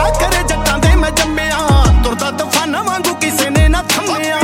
करे जट्टां दे मैं जम्मिया तुरदा तूफानां वांगू किसे ने ना थम्मिया